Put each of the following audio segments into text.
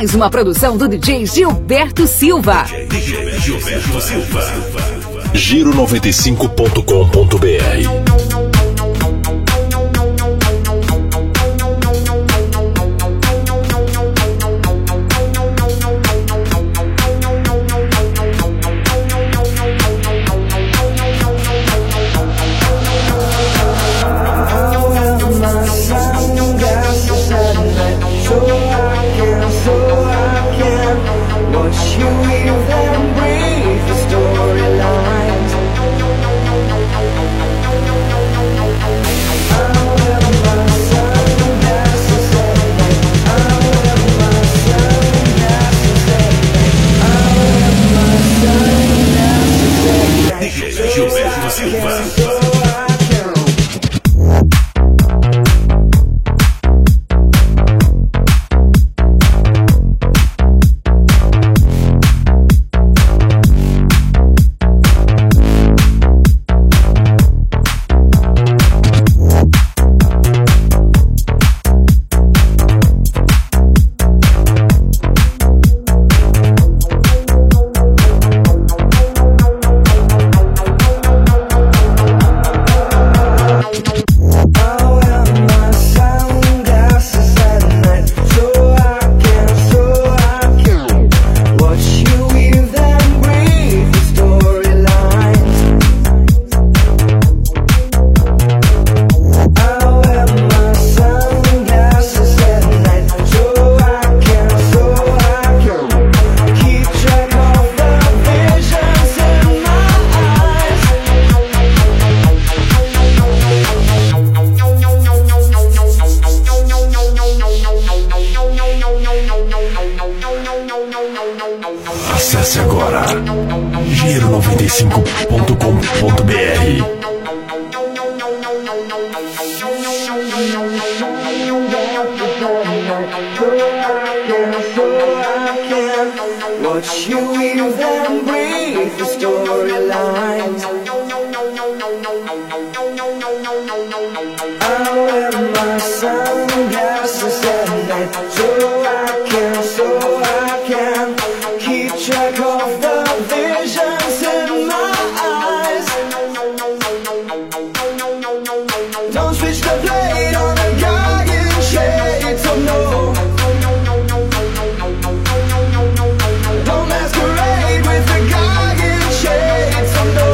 Mais uma produção do DJ Gilberto Silva. DJ Gilberto Silva. Giro95.com.br. Gilberto Silva. Acesse agora giro95.com.br. Watch you weave and breathe the storylines. I wear my sunglasses at night so I can keep track of the visions in my eyes. Don't switch the blade on the guy in shades of no. Don't masquerade with the guy in shades of no.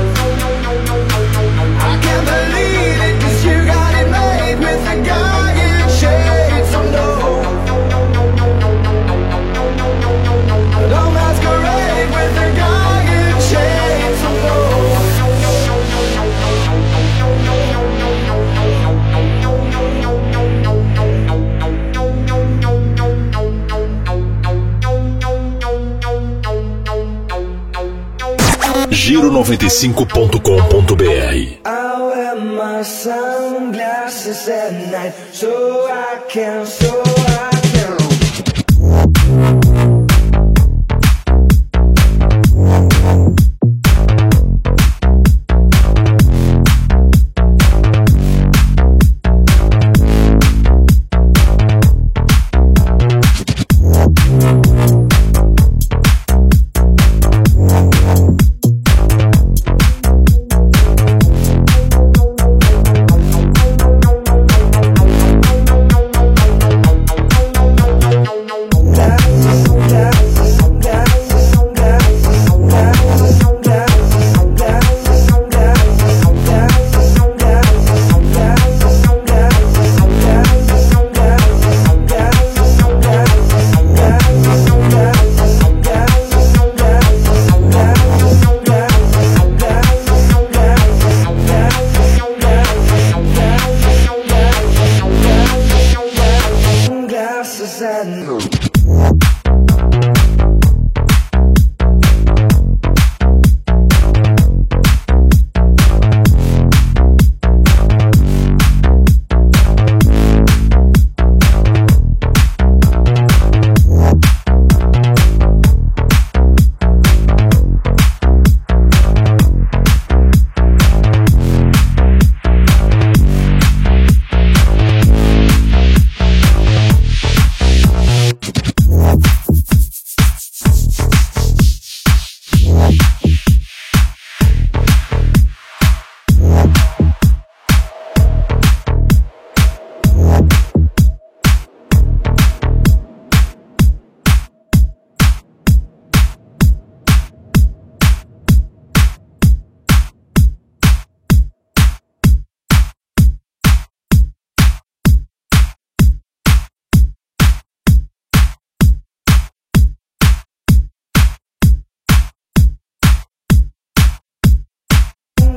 I can't believe it 'cause you got it made with the guy in shades of no. Don't masquerade with the guy in shades of no. Giro95.com.br. I wear my sunglasses at night so I can.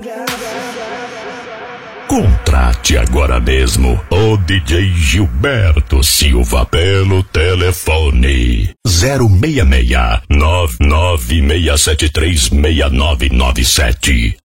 Contrate agora mesmo o DJ Gilberto Silva pelo telefone 066 996736997.